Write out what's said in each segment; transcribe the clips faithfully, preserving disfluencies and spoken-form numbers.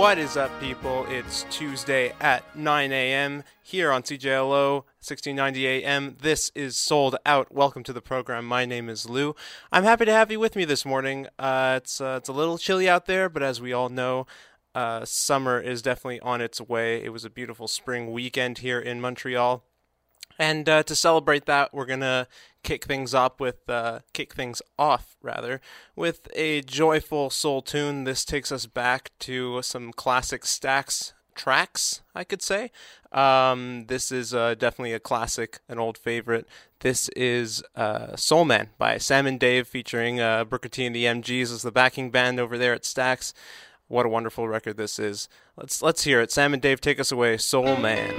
What is up, people? It's Tuesday at nine a.m. here on C J L O sixteen ninety A M. This is Sold Out. Welcome to the program. My name is Lou. I'm happy to have you with me this morning. Uh, it's uh, it's a little chilly out there, but as we all know, uh, summer is definitely on its way. It was a beautiful spring weekend here in Montreal. And uh, to celebrate that, we're gonna kick things up with uh, kick things off rather with a joyful soul tune. This takes us back to some classic Stax tracks, I could say. Um, this is uh, definitely a classic, an old favorite. This is uh, Soul Man by Sam and Dave, featuring uh, Booker T and the M Gs as the backing band over there at Stax. What a wonderful record this is. Let's let's hear it. Sam and Dave, take us away. Soul Man.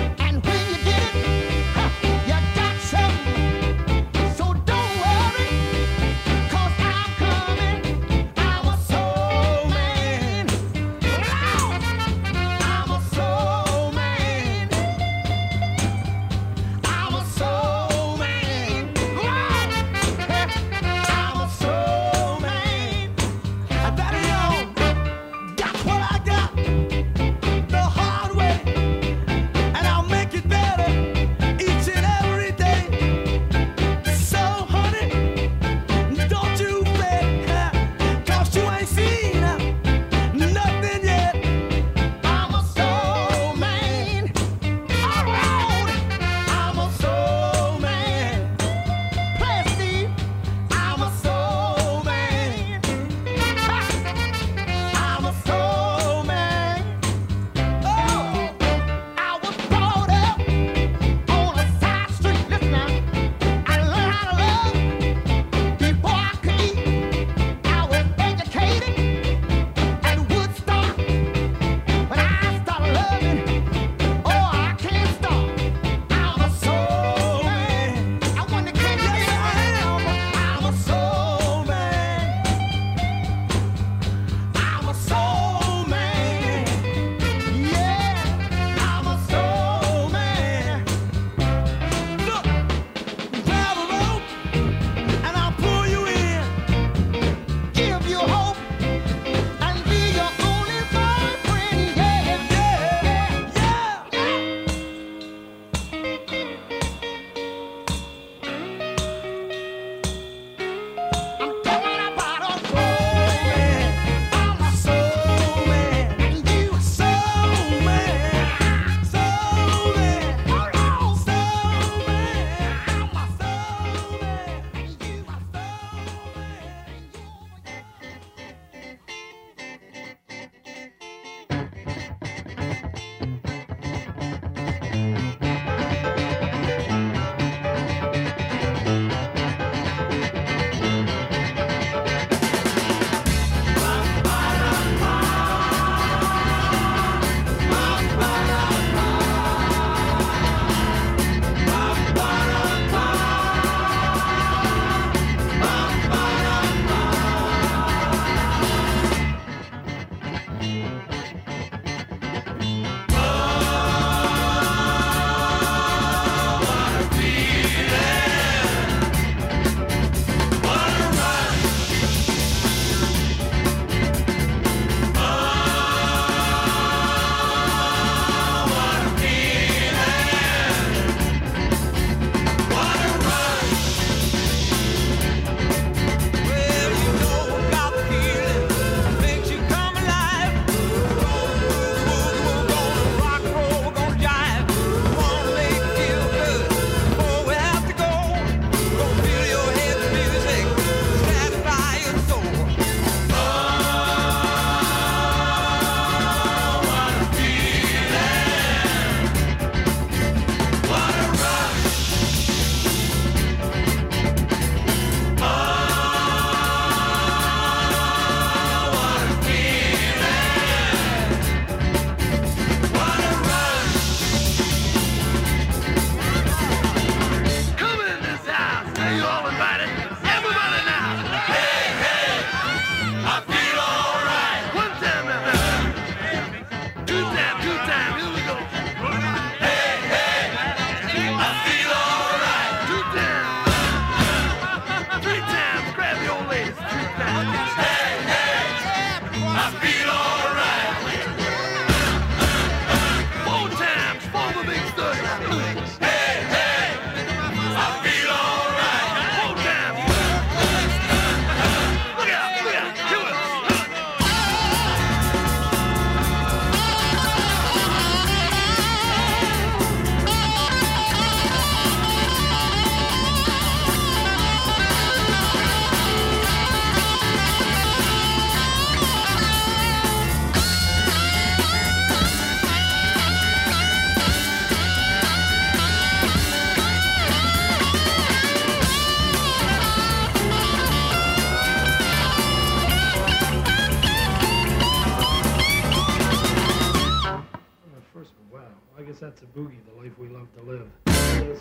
So don't worry.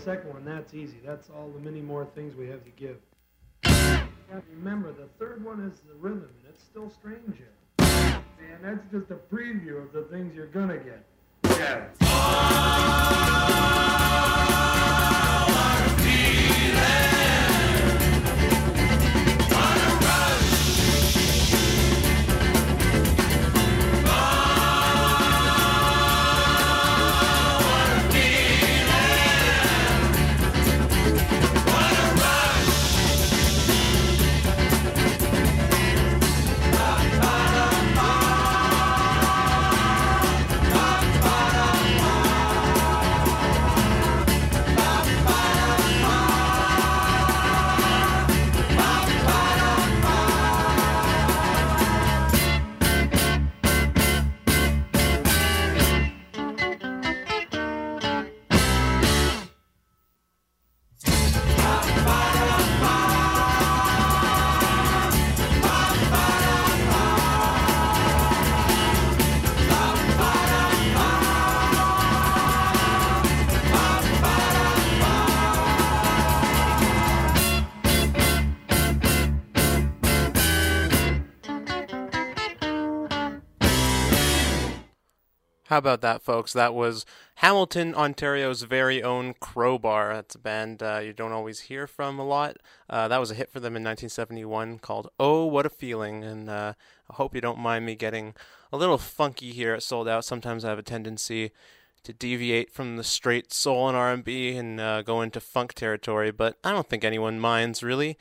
second one, that's easy. That's all the many more things we have to give. Yeah, remember, the third one is the rhythm, and it's still strange yet. And that's just a preview of the things you're gonna get. Yeah. How about that, folks? That was Hamilton, Ontario's very own Crowbar. That's a band uh, you don't always hear from a lot. Uh, that was a hit for them in nineteen seventy-one called Oh, What a Feeling. And uh, I hope you don't mind me getting a little funky here at Sold Out. Sometimes I have a tendency to deviate from the straight soul and R and B and uh, go into funk territory, but I don't think anyone minds, really.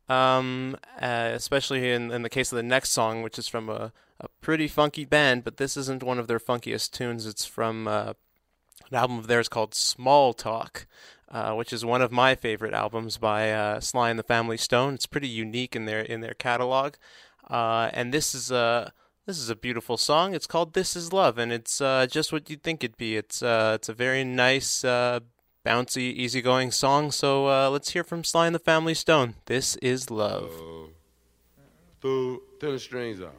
Um, uh, especially in, in the case of the next song, which is from a, a pretty funky band, but this isn't one of their funkiest tunes. It's from uh, an album of theirs called Small Talk, uh, which is one of my favorite albums by uh, Sly and the Family Stone. It's pretty unique in their in their catalog, uh, and this is a this is a beautiful song. It's called This Is Love, and it's uh, just what you'd think it'd be. It's uh, it's a very nice, uh, bouncy, easygoing song. So uh, let's hear from Sly and the Family Stone. This Is Love. Uh, through, turn the strings out.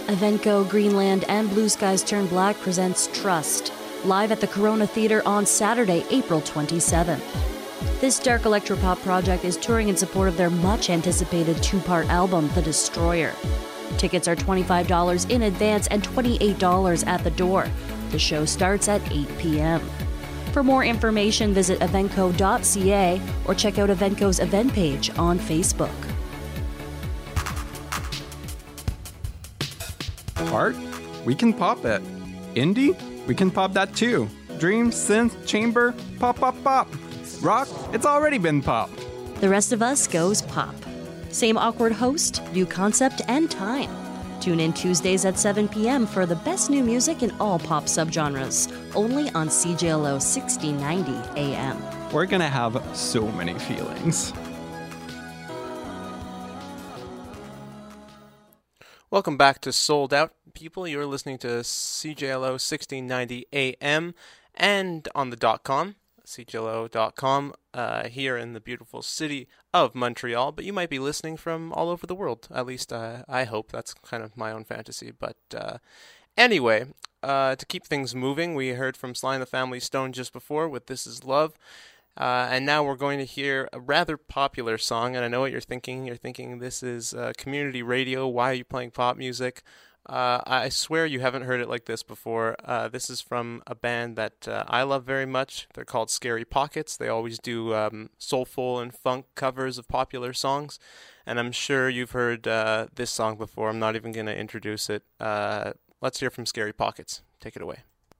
Evenco, Greenland, and Blue Skies Turn Black presents Trust, live at the Corona Theater on Saturday, April twenty-seventh. This dark electropop project is touring in support of their much-anticipated two-part album, The Destroyer. Tickets are twenty-five dollars in advance and twenty-eight dollars at the door. The show starts at eight p.m. For more information, visit evenco dot c a or check out Evenco's event page on Facebook. Art? We can pop it. Indie? We can pop that too. Dream, synth, chamber, pop, pop, pop. Rock? It's already been pop. The rest of us goes pop. Same awkward host, new concept, and time. Tune in Tuesdays at seven p.m. for the best new music in all pop subgenres, only on C J L O sixty ninety A M. We're gonna have so many feelings. Welcome back to Sold Out, people. You're listening to C J L O sixteen ninety A M and on the dot com, C J L O dot com, uh, here in the beautiful city of Montreal. But you might be listening from all over the world. At least uh, I hope. That's kind of my own fantasy. But uh, anyway, uh, to keep things moving, we heard from Sly and the Family Stone just before with This Is Love. Uh, and now we're going to hear a rather popular song, and I know what you're thinking. You're thinking, this is uh, community radio. Why are you playing pop music? Uh, I swear you haven't heard it like this before. Uh, this is from a band that uh, I love very much. They're called Scary Pockets. They always do um, soulful and funk covers of popular songs, and I'm sure you've heard uh, this song before. I'm not even going to introduce it. Uh, let's hear from Scary Pockets. Take it away.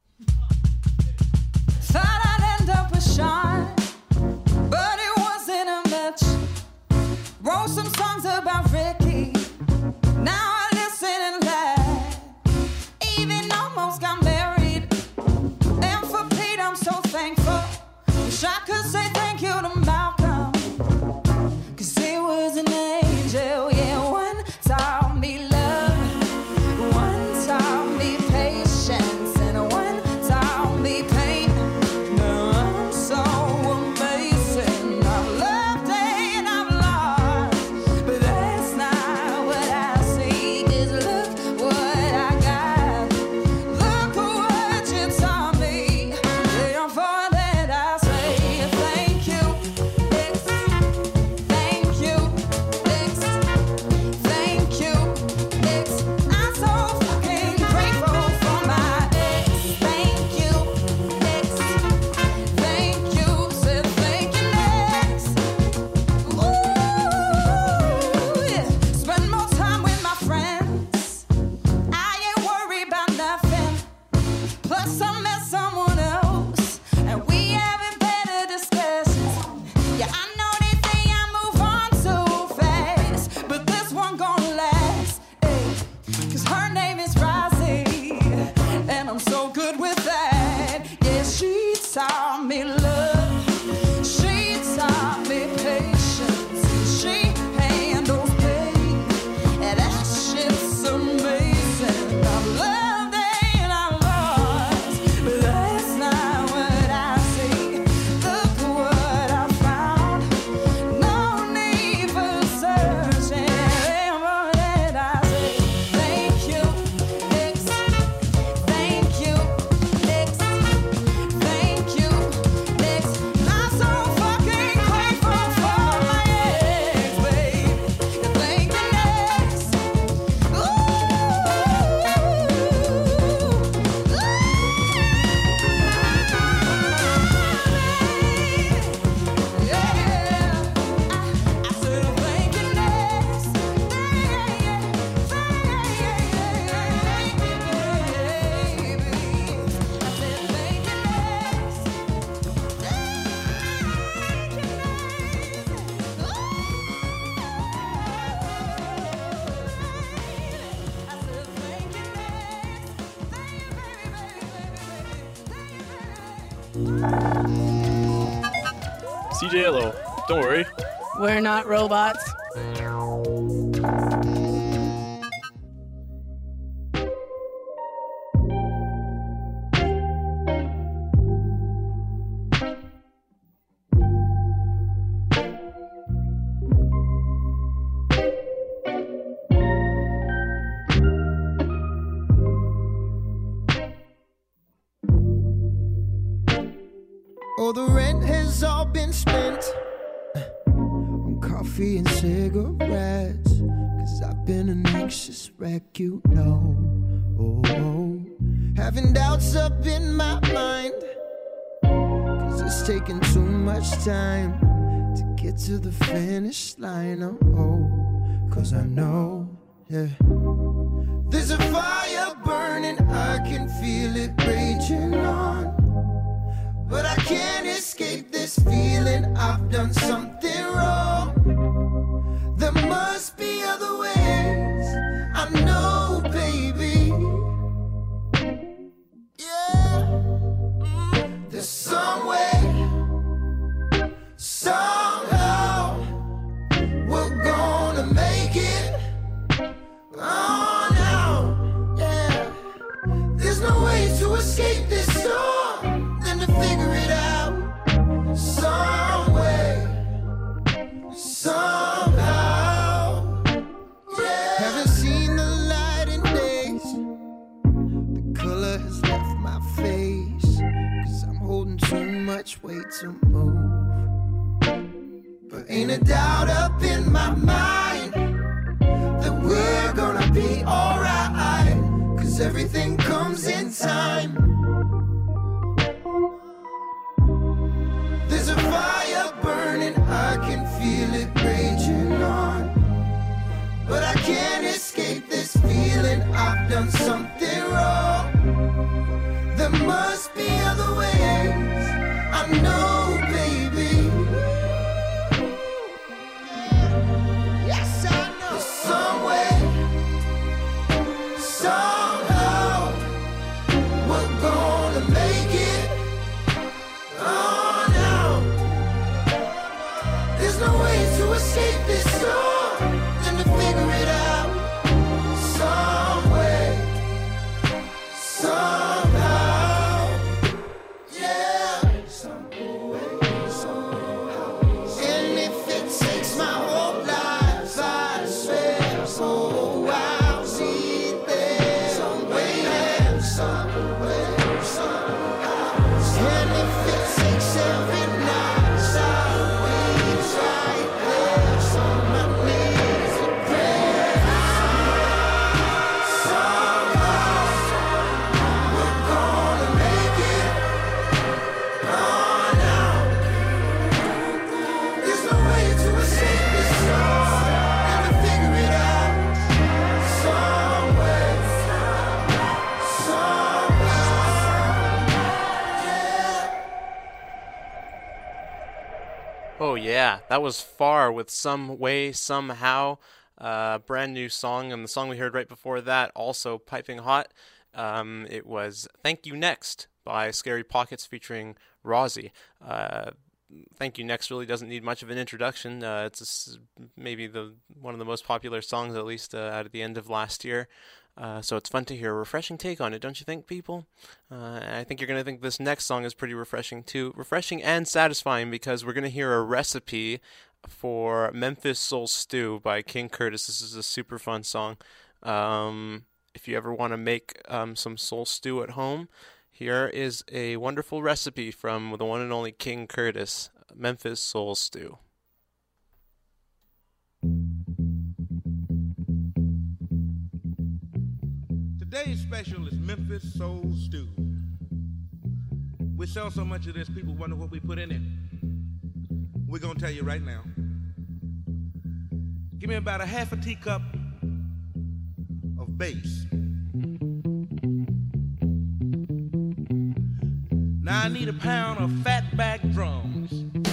Thought I'd end up with Sean, but it wasn't a match. Wrote some songs about Ricky. Now I listen and laugh. Even almost got married. And for Pete, I'm so thankful. Wish I could say thank you to Malcolm, 'cause he was an angel. Yeah, one taught me love, one taught me patience, and one taught me pain. Now I'm so amazing. I've loved and I've lost, but that's not what I see. 'Cause look what I got. Look what you taught me. Therefore that I say thank you, ex. Thank you, ex. Thank you, ex. I'm so fucking grateful for my ex. Thank you, ex. Thank you, said thank you next. Ooh, yeah. Spend more time with my friends. I ain't worried about nothing. Plus I met someone else, and we having better discussions. Yeah, I know they think I move on too fast, but this one gonna last. Ay, 'cause her name is Rosie, and I'm so good with that. Yeah, she taught me love. She taught me patience. She handles pain, and that shit's amazing. I've loved and I've lost, but that's not what I see. Look what I found. No need for searching. Therefore that I say thank you, ex. Thank you, ex. Thank you, ex. I'm so fucking grateful for my ex, babe. Thank you, next. C J L O, don't worry. We're not robots. rent has all been spent on coffee and cigarettes. Cause I've been an anxious wreck, you know. Oh, oh. Having doubts up in my mind, cause it's taking too much time to get to the finish line. Oh, oh. Cause I know, yeah, there's a fire burning, I can feel it raging on. But I can't escape this feeling I've done something wrong. There must be other ways, I know, baby. Yeah, mm. There's some way, somehow, we're gonna make it on out. Yeah, there's no way to escape this storm than to figure it out some way, somehow. Yeah, haven't seen the light in days. The color has left my face, cause I'm holding too much weight to move. But ain't a doubt up in my mind that we're gonna be alright, cause everything comes in time. There's a fire burning, I can feel it raging on. But I can't escape this feeling I've done something wrong. There must be other ways, I know, baby. Yes, I know. There's some way, somehow, we're gonna make it on out. There's no way to escape this storm than to figure it out some way, somehow. Yeah, some way, somehow. And if it takes my whole life, I swear, so I'll see it there some way, some way, somehow. And if it takes every night, I'll wait right there, so my knees and pray. Somehow, we're gonna make it on out. There's no way to escape this storm and to figure it out some way, somehow. Yeah. Oh yeah, that was Far with Some Way, Somehow. Uh, brand new song, and the song we heard right before that, also piping hot. Um, it was Thank You Next by Scary Pockets featuring Rozzy. Uh, Thank You Next really doesn't need much of an introduction. Uh, it's a s maybe the one of the most popular songs, at least uh, out at the end of last year. Uh, so it's fun to hear a refreshing take on it, don't you think, people? Uh, and I think you're going to think this next song is pretty refreshing, too. Refreshing and satisfying, because we're going to hear a recipe for Memphis Soul Stew by King Curtis. This is a super fun song. Um, if you ever want to make um, some soul stew at home, here is a wonderful recipe from the one and only King Curtis, Memphis Soul Stew. Today's special is Memphis Soul Stew. We sell so much of this, people wonder what we put in it. We're gonna tell you right now. Give me about a half a teacup of bass. Now I need a pound of fatback drums.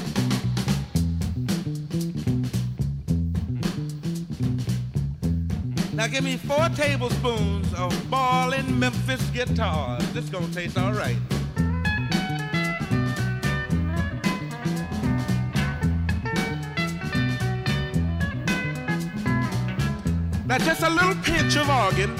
Now give me four tablespoons of ballin' Memphis guitars. This gonna taste all right. Now just a little pinch of organ.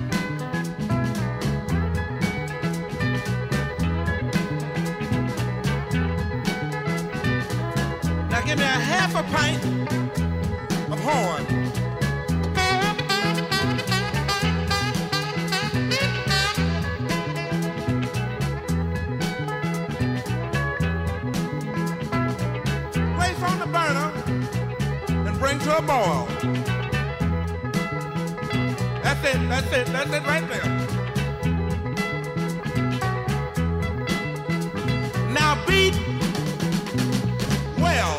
Now give me a half a pint of horn. bring to a boil. That's it, that's it, that's it right there. Now beat well.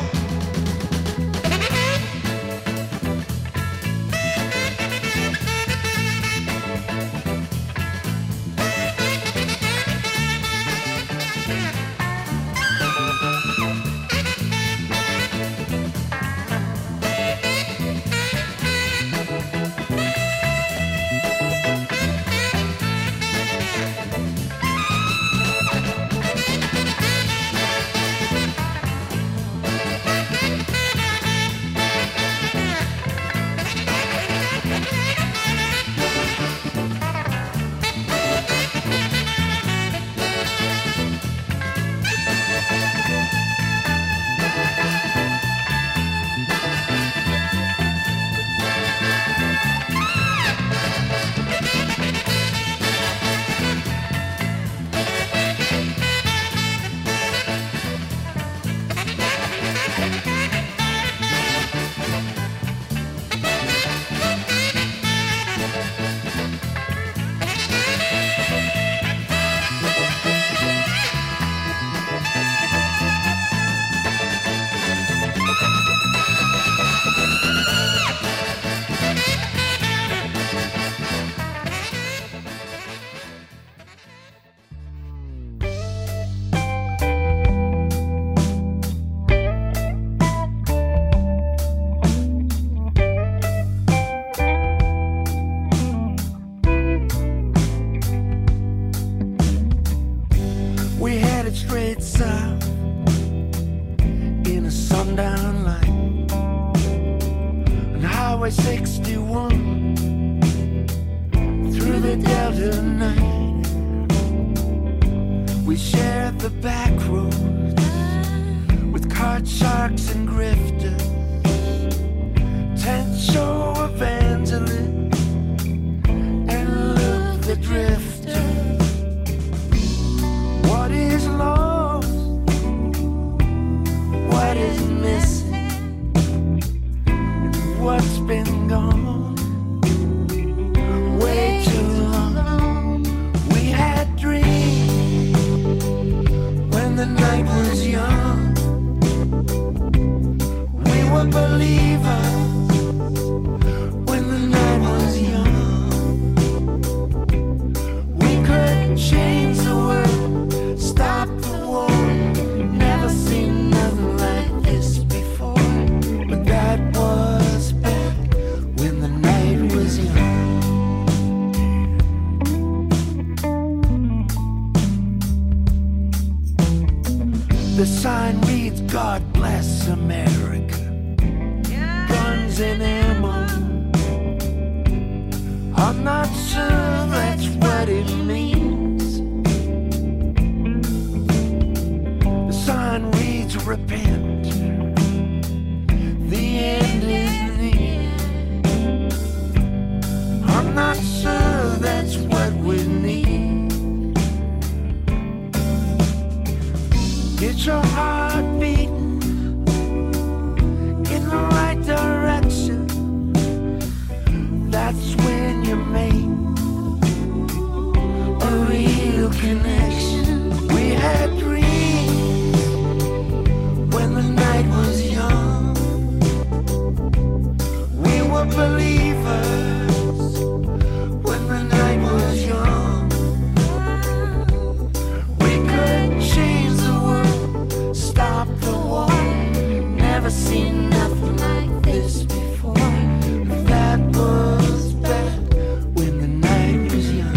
The sign reads, God bless America. Guns and ammo. I'm not sure that's what it means. The sign reads, repent. The end is near. I'm not sure that's what we need. Get your heart beating in the right direction. That's when you make a real connection. We had dreams when the night was young. We were believers when the night was young. We could change the world, stop the war. Never seen nothing like this before. That was back when the night was young.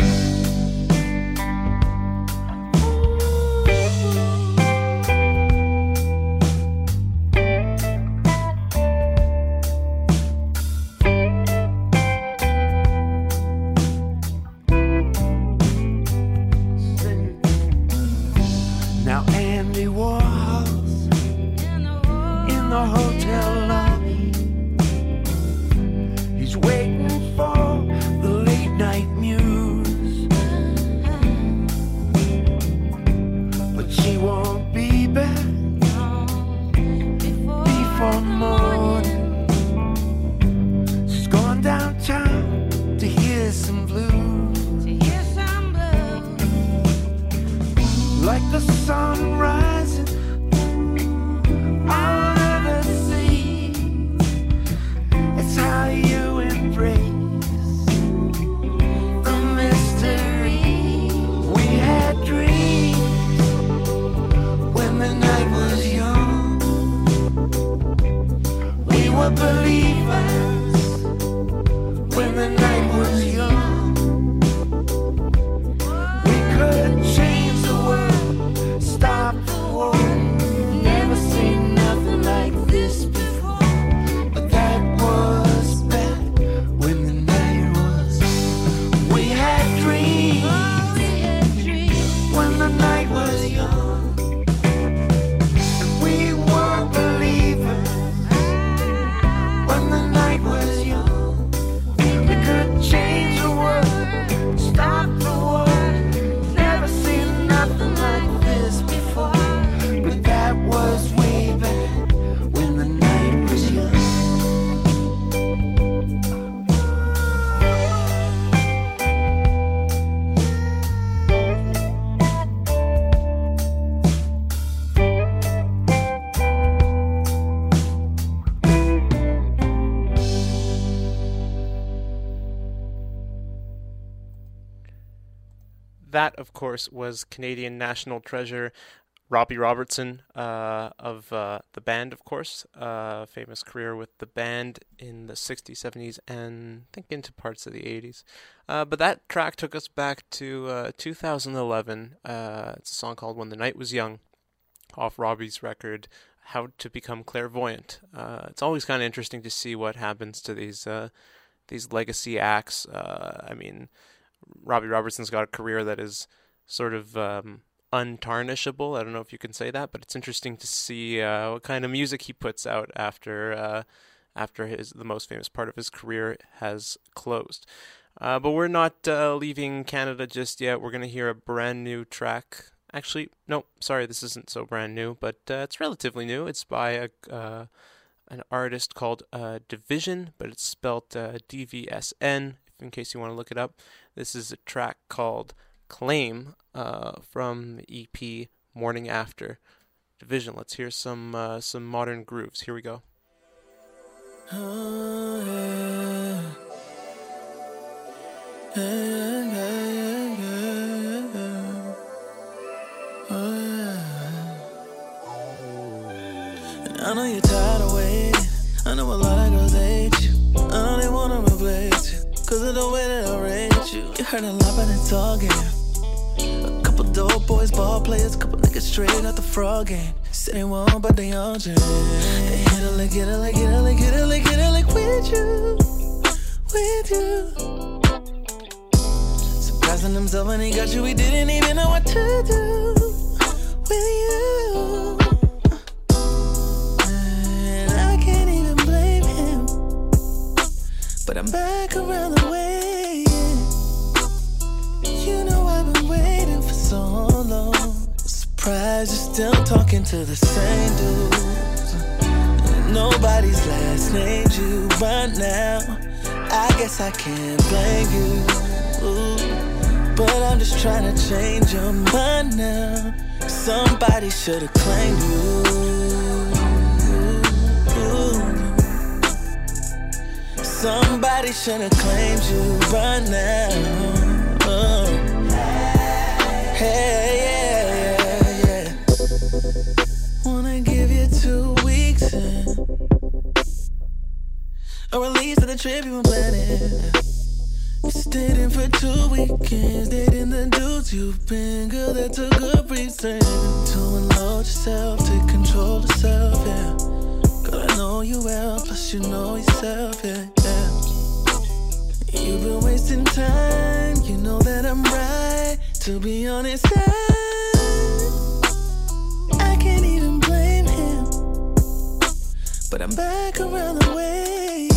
Now Andy Warhol's in the hotel lobby. He's waiting for the late night muse, but she won't be back before morning. that, of course, was Canadian national treasure Robbie Robertson uh, of uh, the band, of course. Uh, famous career with the band in the sixties, seventies, and I think into parts of the eighties. Uh, but that track took us back to uh, two thousand eleven. Uh, it's a song called When the Night Was Young, off Robbie's record, How to Become Clairvoyant. Uh, it's always kind of interesting to see what happens to these uh, these legacy acts. Uh, I mean, Robbie Robertson's got a career that is sort of um, untarnishable. I don't know if you can say that, but it's interesting to see uh, what kind of music he puts out after uh, after his the most famous part of his career has closed. Uh, but we're not uh, leaving Canada just yet. We're going to hear a brand new track. Actually, no, sorry, this isn't so brand new, but uh, it's relatively new. It's by a uh, an artist called uh, Division, but it's spelled uh, D V S N, in case you want to look it up. This is a track called Claim uh, from the E P Morning After. Division, let's hear some uh, some modern grooves. Here we go. Oh, yeah. Yeah, yeah, yeah, yeah, yeah. Oh, yeah. And I know you're tired of waiting. I know a lot of girls hate you. I know they wanna replace you, cause of the way that I rate you. You heard a lot about the tall game. A couple dope boys, ball players, couple niggas straight out the frog game. Say they won't, but they all dream. They hit it like, get it like, get it like, get it like, get it like with you, with you. Surprising themselves when he got you, he didn't even know what to do with you. And I can't even blame him, but I'm back around the way. You know I've been waiting for so long. Surprised you're still talking to the same dudes. And nobody's last named you right now. I guess I can't blame you. Ooh. But I'm just trying to change your mind now. Somebody should've claimed you. Ooh. Somebody should've claimed you right now. Oh. Hey, yeah, yeah, yeah. Wanna give you two weeks in, or at least to the trip you've been planning. You stayed in for two weekends, dating the dudes you've been. Girl, that's a good reason to unload yourself, take control of yourself, yeah. Girl, I know you well, plus you know yourself, yeah, yeah. You've been wasting time, you know that I'm right. To be honest, I, I can't even blame him, but I'm back around the way.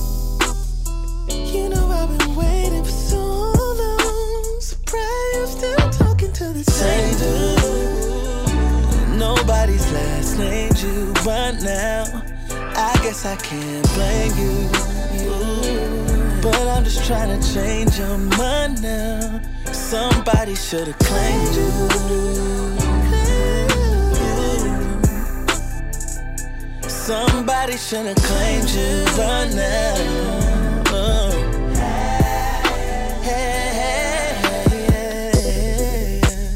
You know I've been waiting for so long. Surprised you're still talking to the same dude. Nobody's last named you right now. I guess I can't blame you, you. But I'm just trying to change your mind now. Somebody should've claimed you. Somebody should've claimed you right now. Oh. Hey, hey, hey, hey, hey.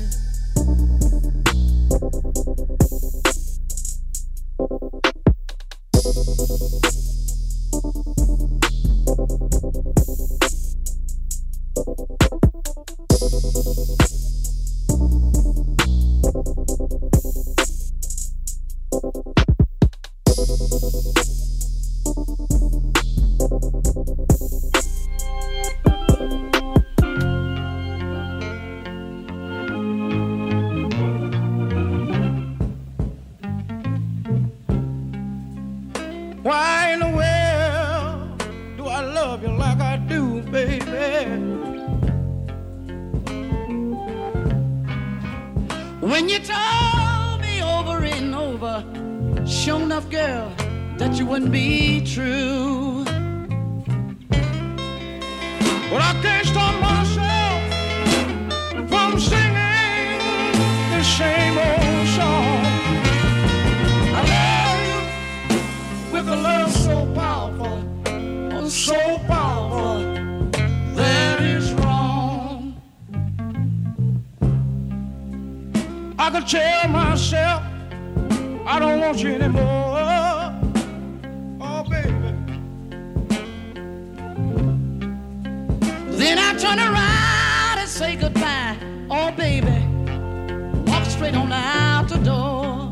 Why in the world do I love you like I do, baby? When you told me over and over, sure enough, girl, that you wouldn't be true. But I can't stop myself from singing the same old song. I love you with a love so powerful, oh, so powerful that it's wrong. could tell myself I don't want you anymore. Oh, baby. Then I turn around and say goodbye. Oh, baby. Walk straight on out the door.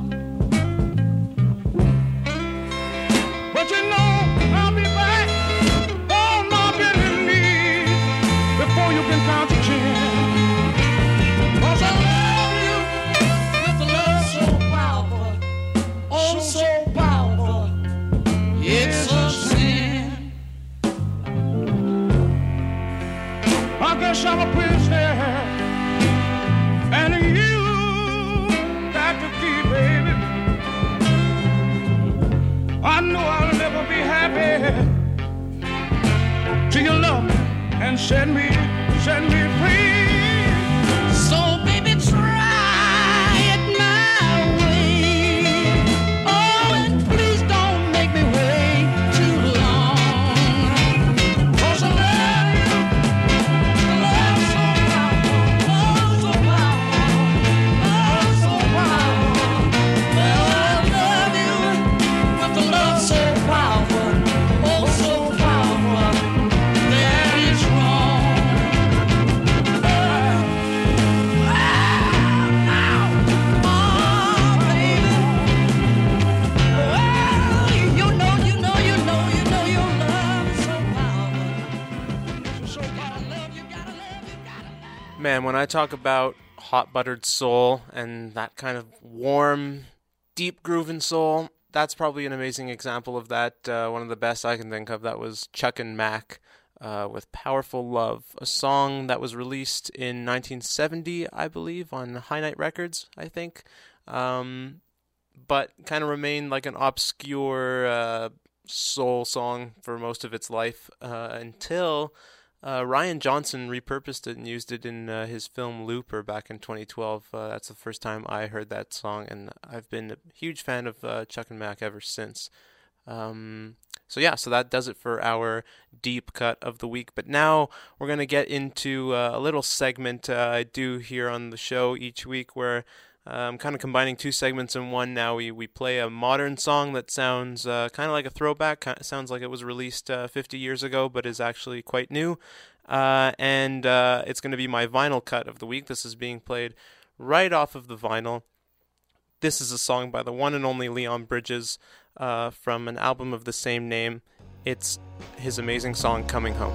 But you know I'll be back on my bended knees before you can count to ten. 'Cause I love you with a love so powerful, oh so powerful, it's a sin. I guess I'm a prisoner, and you got to be, baby. I know I'll never be happy till you love me and set me, set me free. So baby, try it my way. Oh, and please don't make me wait too long. 'Cause I love you, I love so powerful, oh so powerful, oh so powerful. Well, I love you with a love so powerful, oh so powerful, that is wrong. Oh, now, oh, baby. Oh, you know, you know, you know, you know your love is so powerful. So gotta love you, gotta love you, gotta love. Man, when I talk about hot buttered soul and that kind of warm, deep grooving soul, that's probably an amazing example of that. Uh, one of the best I can think of. That was Chuck and Mac uh, with Powerful Love, a song that was released in nineteen seventy, I believe, on High Night Records, I think. Um, but kind of remained like an obscure uh, soul song for most of its life uh, until uh, Ryan Johnson repurposed it and used it in uh, his film Looper back in twenty twelve. Uh, that's the first time I heard that song, and I've been a huge fan of uh, Chuck and Mac ever since. Um, so yeah, so that does it for our deep cut of the week. But now we're going to get into uh, a little segment uh, I do here on the show each week where uh, I'm kind of combining two segments in one now. We, we play a modern song that sounds uh, kind of like a throwback, kind of sounds like it was released uh, fifty years ago, but is actually quite new. Uh, and uh, it's going to be my vinyl cut of the week. This is being played right off of the vinyl. This is a song by the one and only Leon Bridges uh, from an album of the same name. It's his amazing song, Coming Home.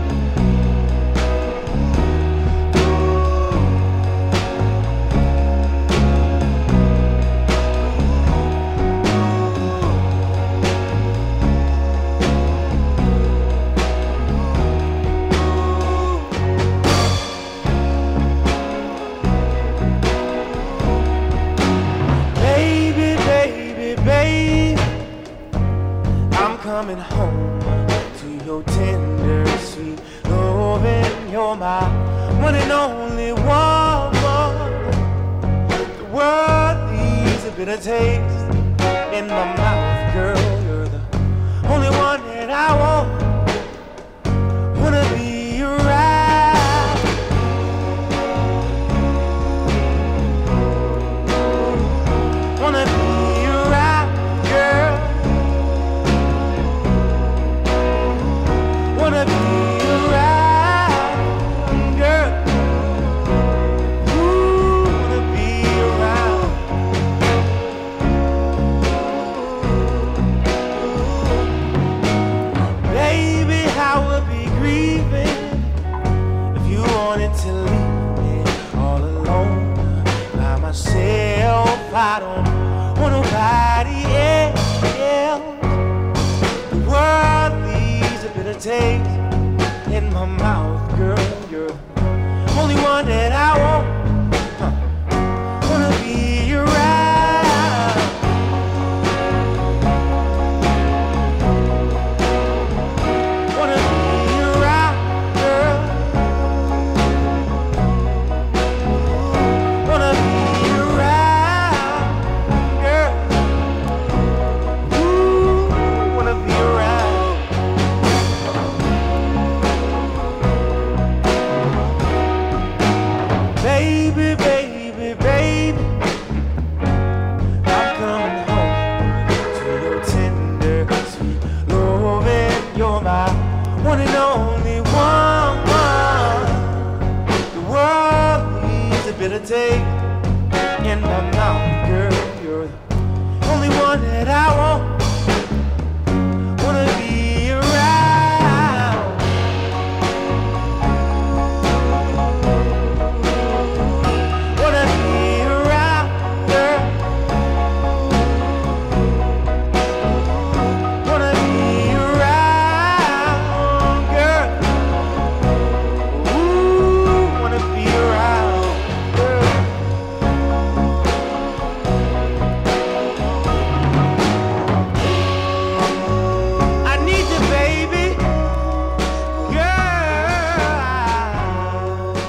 Coming home to your tender, sweet loving. You're my one and only woman. The world leaves a bitter taste in my mouth, girl. You're the only one that I want. Wanna be around. Wanna be around, girl. Wanna be around, girl. Ooh, wanna be around. Baby, I would be grieving if you wanted to leave me all alone by myself. I don't want nobody else. The world leaves a bitter taste in my mouth, girl. You're the only one that I want. Huh. Wanna be around. Wanna be around, girl. Wanna be around, girl. Ooh, wanna be around. take in my mouth, girl. You're the only one that I want. Wanna be around. Wanna be around, girl. Wanna be around, girl. Ooh, wanna be around, girl. I need you, baby, girl.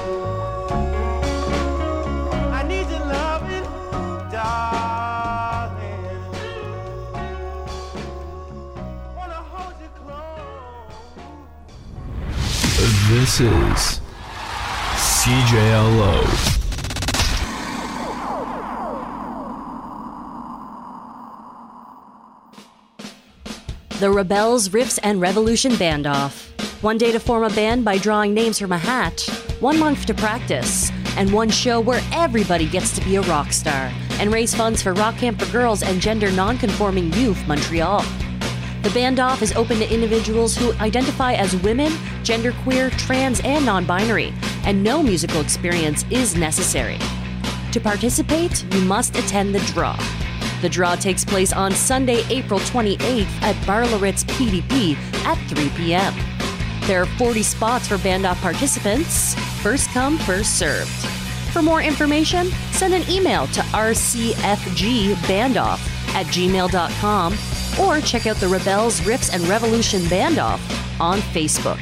I need your loving, darling. Wanna hold you close. This is C J L O. The Rebels Riffs and Revolution Band Off. One day to form a band by drawing names from a hat, one month to practice, and one show where everybody gets to be a rock star and raise funds for Rock Camp for Girls and Gender Non-Conforming Youth Montreal. The Band Off is open to individuals who identify as women, genderqueer, trans, and non-binary, and no musical experience is necessary. To participate, you must attend the draw. The draw takes place on Sunday, April twenty-eighth at Barlaritz P D P at three p.m. There are forty spots for Band Off participants. First come, first served. For more information, send an email to r c f g bandoff at gmail dot com or check out the Rebels Riffs and Revolution Band Off on Facebook.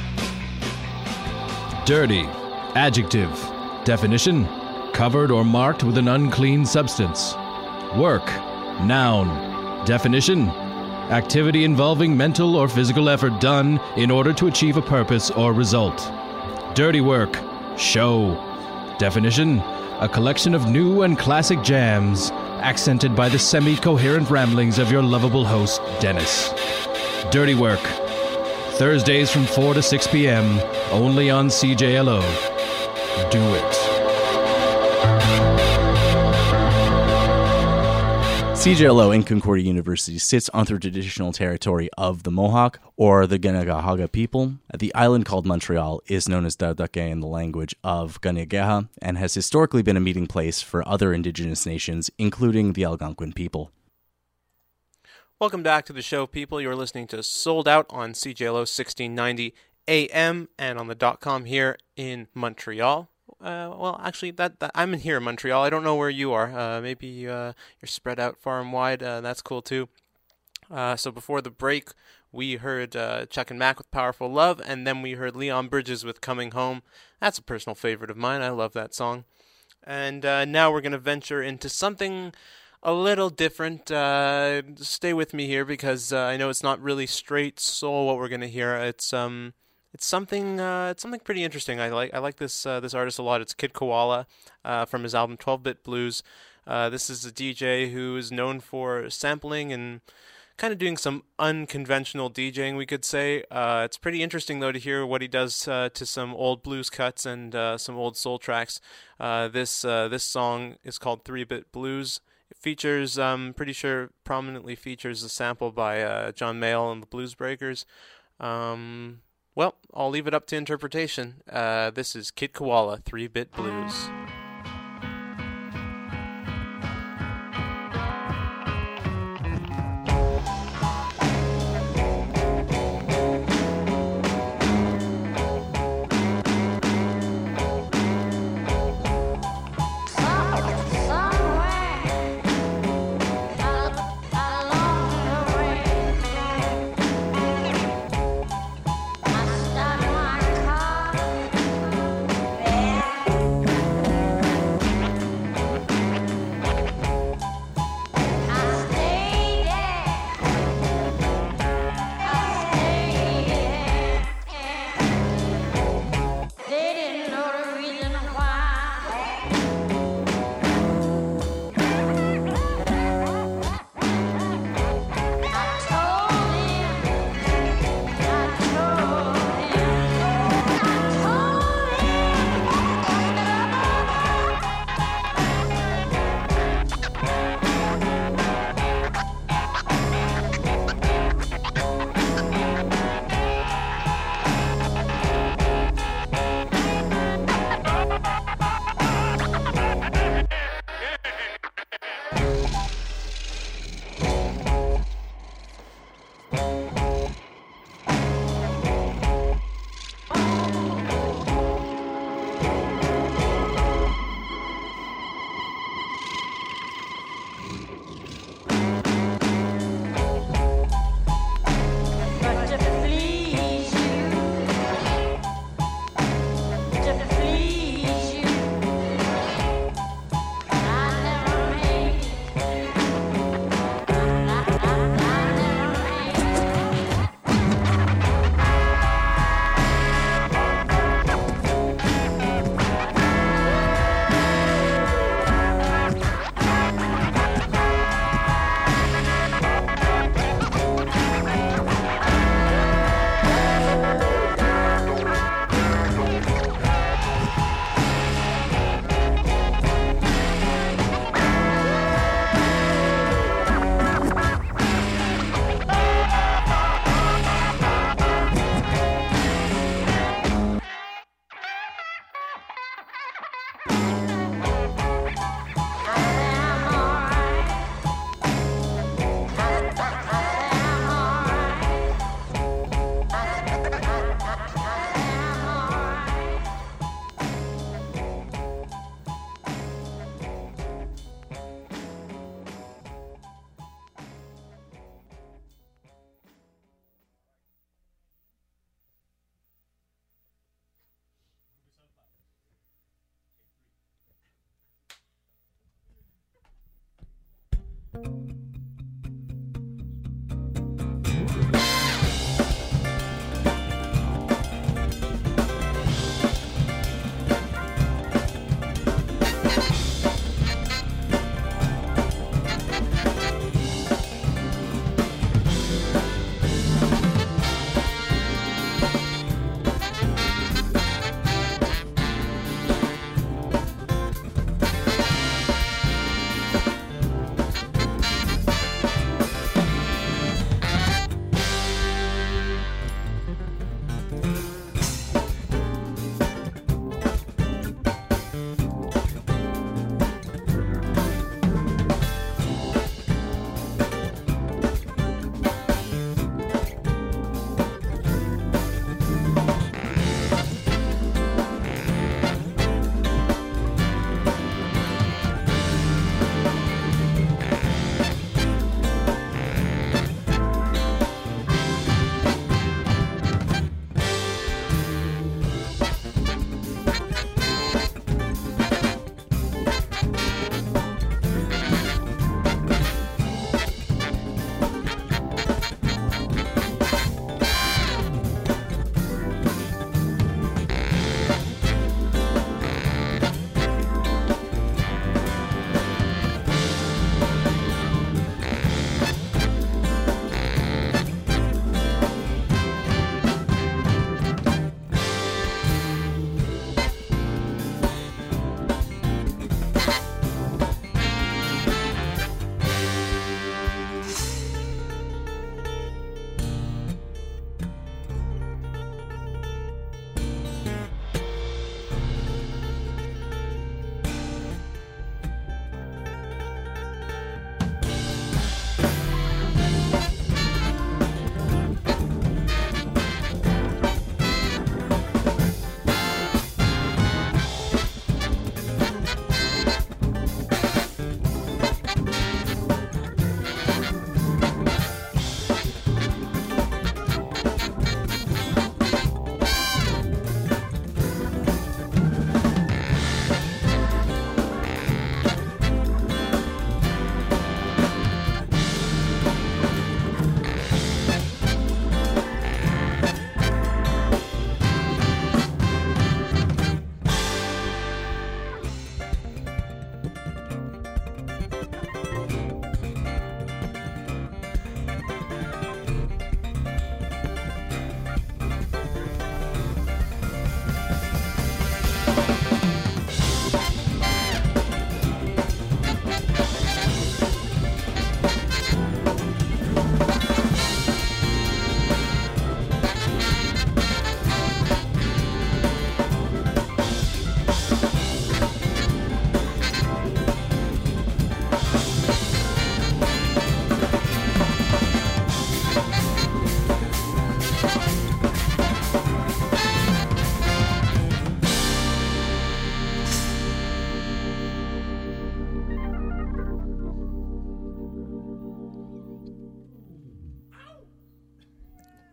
Dirty. Adjective. Definition: covered or marked with an unclean substance. Work. Noun. Definition: activity involving mental or physical effort done in order to achieve a purpose or result. Dirty work. Show. Definition: a collection of new and classic jams, accented by the semi-coherent ramblings of your lovable host, Dennis. Dirty work. Thursdays from four to six p.m., only on C J L O. Do it. C J L O in Concordia University sits on the traditional territory of the Mohawk, or the Ganagahaga people. The island called Montreal is known as Dardake in the language of Ganegeha, and has historically been a meeting place for other indigenous nations, including the Algonquin people. Welcome back to the show, people. You're listening to Sold Out on C J L O sixteen ninety A M and on the dot com here in Montreal. Uh, well, actually, that, that I'm in here in Montreal. I don't know where you are. Uh, maybe uh, you're spread out far and wide. Uh, that's cool, too. Uh, so before the break, we heard uh, Chuck and Mac with Powerful Love, and then we heard Leon Bridges with Coming Home. That's a personal favorite of mine. I love that song. And uh, now we're going to venture into something a little different. Uh, stay with me here, because uh, I know it's not really straight soul what we're going to hear. It's... um. It's something. Uh, it's something pretty interesting. I like. I like this. Uh, this artist a lot. It's Kid Koala, uh, from his album twelve bit Blues. Uh, this is a D J who is known for sampling and kind of doing some unconventional DJing, we could say. Uh, it's pretty interesting though to hear what he does uh, to some old blues cuts and uh, some old soul tracks. Uh, this uh, this song is called three bit Blues. It features. I'm um, pretty sure prominently features a sample by uh, John Mayall and the Blues Breakers. Um, Well, I'll leave it up to interpretation. Uh, this is Kid Koala, three bit Blues. Start my car.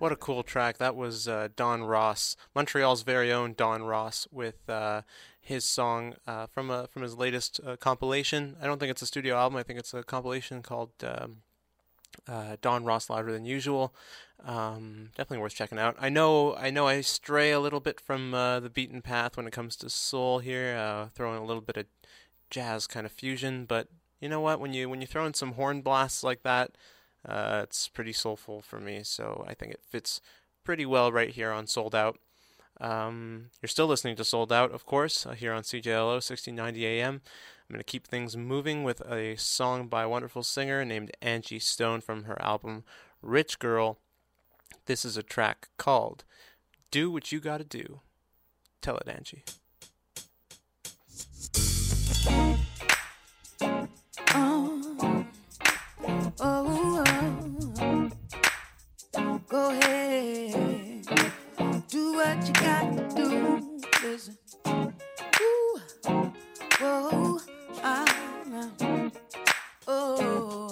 What a cool track. That was uh, Don Ross, Montreal's very own Don Ross, with uh, his song uh, from a, from his latest uh, compilation. I don't think it's a studio album. I think it's a compilation called um, uh, Don Ross Louder Than Usual. Um, definitely worth checking out. I know I know I stray a little bit from uh, the beaten path when it comes to soul here, uh, throwing a little bit of jazz kind of fusion, but you know what? When you when you throw in some horn blasts like that, Uh, it's pretty soulful for me, so I think it fits pretty well right here on Sold Out. Um, you're still listening to Sold Out, of course, uh, here on C J L O sixteen ninety A M. I'm going to keep things moving with a song by a wonderful singer named Angie Stone from her album Rich Girl. This is a track called Do What You Gotta Do. Tell it, Angie. Oh, oh, oh, go ahead, do what you got to do. Listen, ooh, whoa, ah, oh,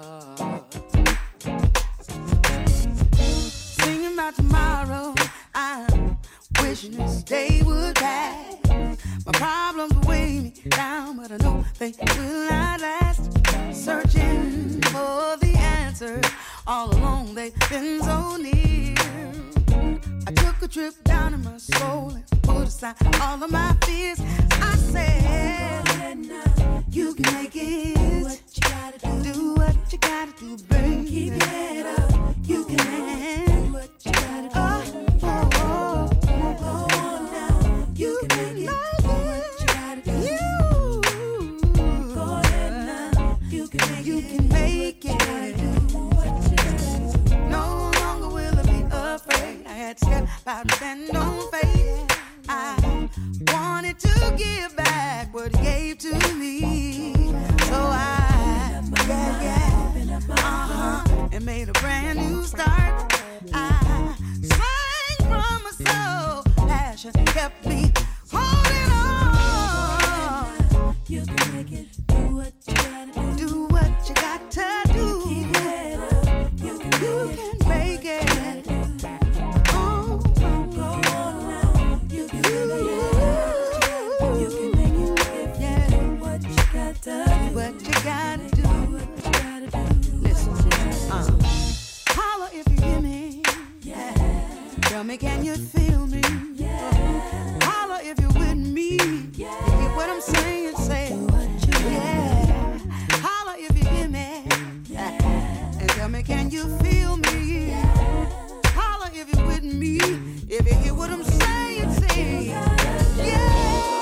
singing about tomorrow. I'm wishing this day would pass. My problems weigh me down, but I know they will not last. Searching for the answer, all along they've been so near. I took a trip down in my soul and put aside all of my fears. I said, you can make it. Do what you gotta do. Do what you gotta do, baby. Keep your head up. You can. Do what you gotta do. Oh, oh, oh. Go on now. You can make it. Do what you gotta do. You. Go ahead now. You can make it. You can make it. Do what you gotta do. No longer will I be afraid. I had to step out and on faith. I wanted to give back what he gave to me. So I, yeah, yeah, uh-huh, and made a brand new start. I sang from my soul. Passion kept me holding on. You can make it. Do what you gotta do. Do what you got to do. Keep your head up. You can, you can make it. Oh, go on now. You can make it. You can make it. Yeah. Do what you got to do. What you gotta do. What you gotta do. Listen, uh, holler if you hear me. Yeah. Tell me, can you feel me? Yeah. Holler if you're with me. Yeah. You hear what I'm saying? Say what you yeah. Holler if you hear me. Yeah. And tell me, can you feel me? Yeah. Holler if you're with me. If you hear what I'm saying, say yeah.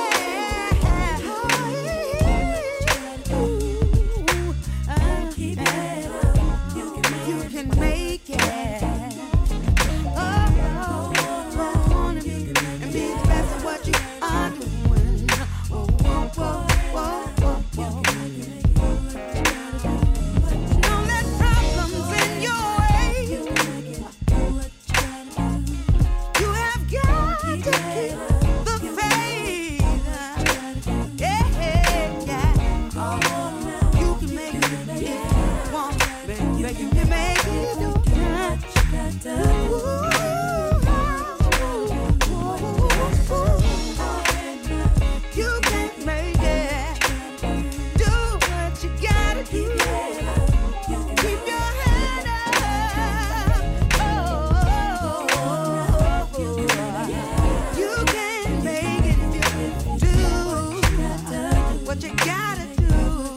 You can make it. Oh, go on and be the best of what you are doing. Oh, whoa, whoa, whoa, whoa. Don't let problems in your way. You have got to keep the faith. Yeah, yeah. You can make it if you want, baby. You can make it. You can make it. Do what you gotta do. Keep your head up. Oh, you can make it if you do what you gotta do.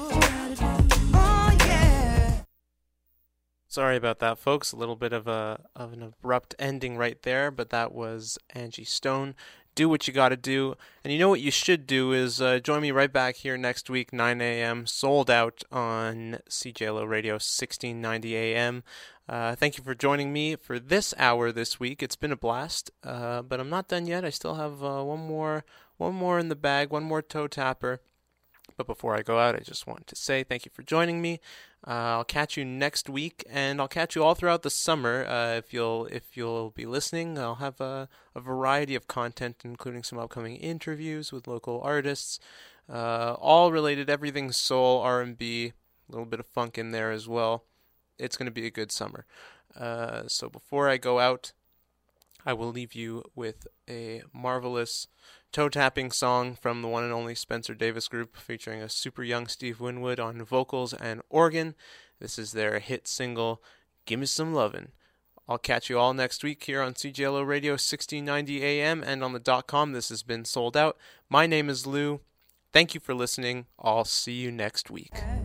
Oh yeah. Sorry about that, folks. A little bit of a of an abrupt ending right there, but that was Angie Stone. Do what you got to do, and you know what you should do is uh, join me right back here next week, nine a.m. Sold Out on C J L O Radio, sixteen ninety A M. Uh, thank you for joining me for this hour this week. It's been a blast, uh, but I'm not done yet. I still have uh, one more one more in the bag, one more toe tapper. But before I go out, I just want to say thank you for joining me. Uh, I'll catch you next week, and I'll catch you all throughout the summer. Uh, if you'll if you'll be listening, I'll have a, a variety of content, including some upcoming interviews with local artists, uh, all related, everything soul, R and B, a little bit of funk in there as well. It's going to be a good summer. Uh, so before I go out, I will leave you with a marvelous toe-tapping song from the one and only Spencer Davis Group, featuring a super young Steve Winwood on vocals and organ. This is their hit single, Gimme Some Lovin'. I'll catch you all next week here on C J L O Radio sixteen ninety A M and on the dot com. This has been Sold Out. My name is Lou. Thank you for listening. I'll see you next week.